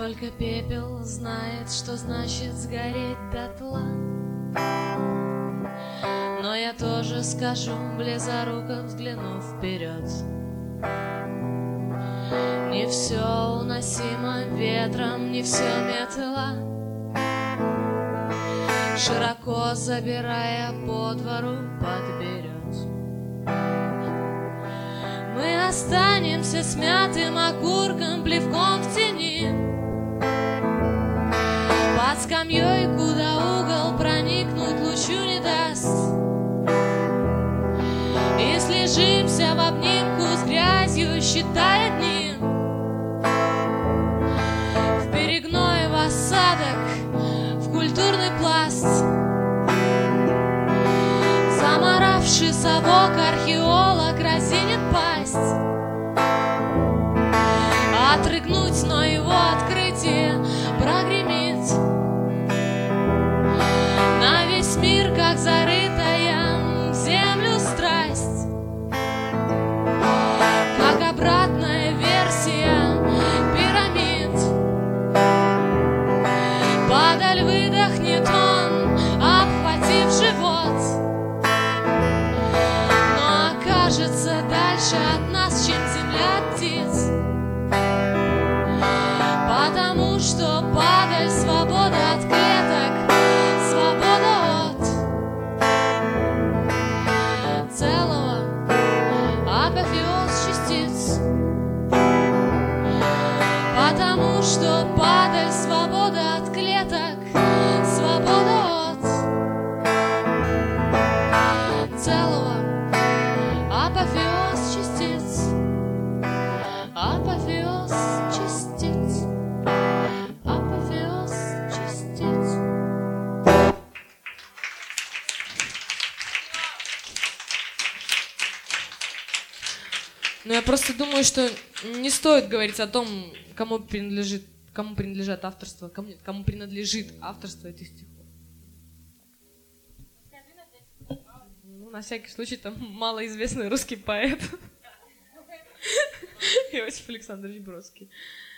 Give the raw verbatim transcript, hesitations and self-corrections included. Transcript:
Только пепел знает, что значит сгореть дотла. Но я тоже скажу, близоруко взглянув вперед: не все уносимо ветром, не все метла, широко забирая по двору подберет. Мы останемся смятым окурком, плевком в тени, под скамьей, куда угол проникнуть лучу не даст. И слежимся в обнимку с грязью, считая дни, в перегной, в осадок, в культурный пласт. Заморавший совок археолог разинет пасть, отрыгнуть, но его открытие прогремит на весь мир, как зарытая в землю страсть, как обратная версия пирамид. Падаль выдохнет он, обхватив живот, но окажется дальше от нас, чем земля от птиц, потому что падаль — свобода от клеток, свобода от целого, апофеоз частиц. Потому что падаль — свобода от клеток, свобода от целого, апофеоз частиц, апофеоз частиц, апофеоз частиц. Ну, я просто думаю, что не стоит говорить о том, кому принадлежит, кому принадлежит авторство, кому, нет, кому принадлежит авторство этих стихов. Ну, на всякий случай, там малоизвестный русский поэт Иосиф Александрович Бродский.